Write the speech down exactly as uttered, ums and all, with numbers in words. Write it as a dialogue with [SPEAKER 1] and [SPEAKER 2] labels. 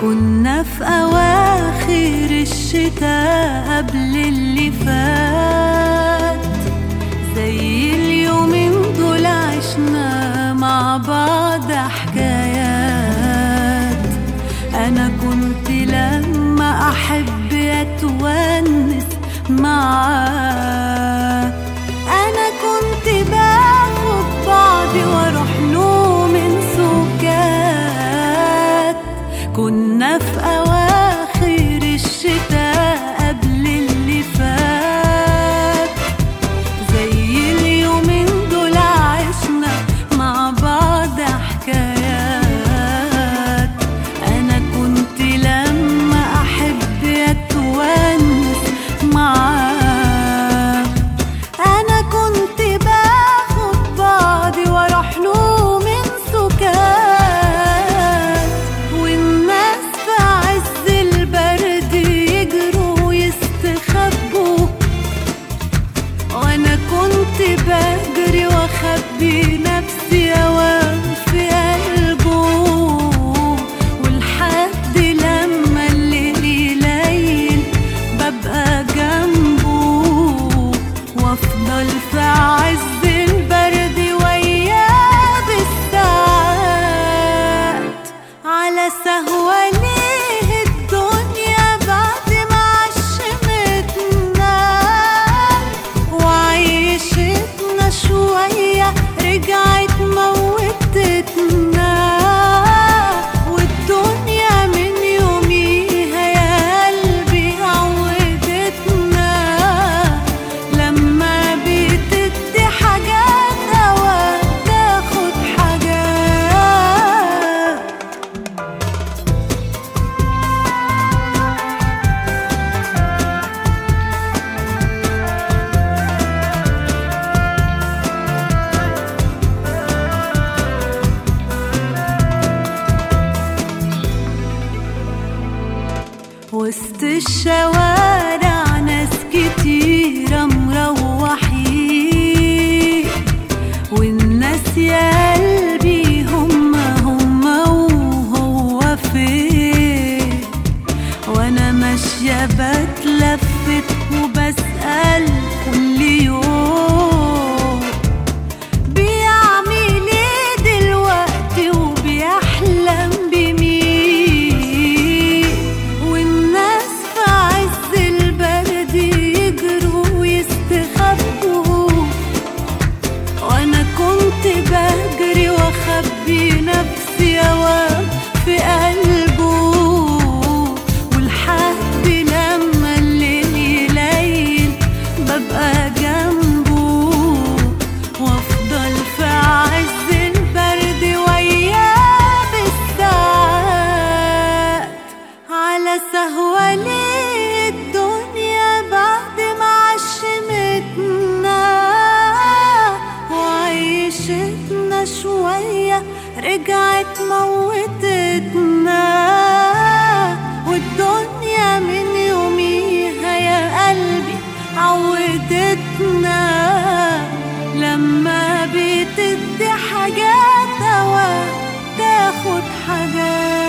[SPEAKER 1] كنا في أواخر الشتاء قبل اللي فات، زي اليومين دول عشنا مع بعض حكايات. أنا كنت لما أحب أتونس معاه، أنا كنت باخد بعضي وأروح له من سكات. كنا في أواخر الشتاء قبل اللي فات، زي اليومين دول عشنا مع بعض حكايات. أنا كنت لما أحب أتونس معاه، أنا كنت باخد بعضي وأروح له من سكات. والناس في عز البرد يجروا ويستخبوا، وأنا كنت بجري وأخبي نفسي أوام في قلبه. ولحد لما الليل يليل ببقى جنبه، وأفضل في عز البرد وياه بالساعات. على سهوة ليه الدنيا بعد ما عشمتنا وعيشتنا شوية رجعت موتتنا. والدنيا من يوميها يا قلبي عودتنا، لما بتدي حاجات أوقات تاخد حاجات. وسط الشوارع ناس كتيرة مروحين، والناس يا قلبي هم هم وهو فين. وانا ماشية بتلفت وبسأل كل يوم بيعمل ايه دلوقتي وبيحلم بمين. والناس في عز البرد يجروا ويستخبوا، وانا كنت بجري واخبي نفسي اوام في قلبه. ولحد لما الليل يليل ببقى جنبه، وافضل في عز البرد وياه بالساعات. على سهوة ليه الدنيا بعد ما عشمتنا وعيشتنا شوية رجعت موتتنا. والدنيا من يوميها يا قلبي عودتنا، لما بتدي حاجات أوقات تاخد حاجات.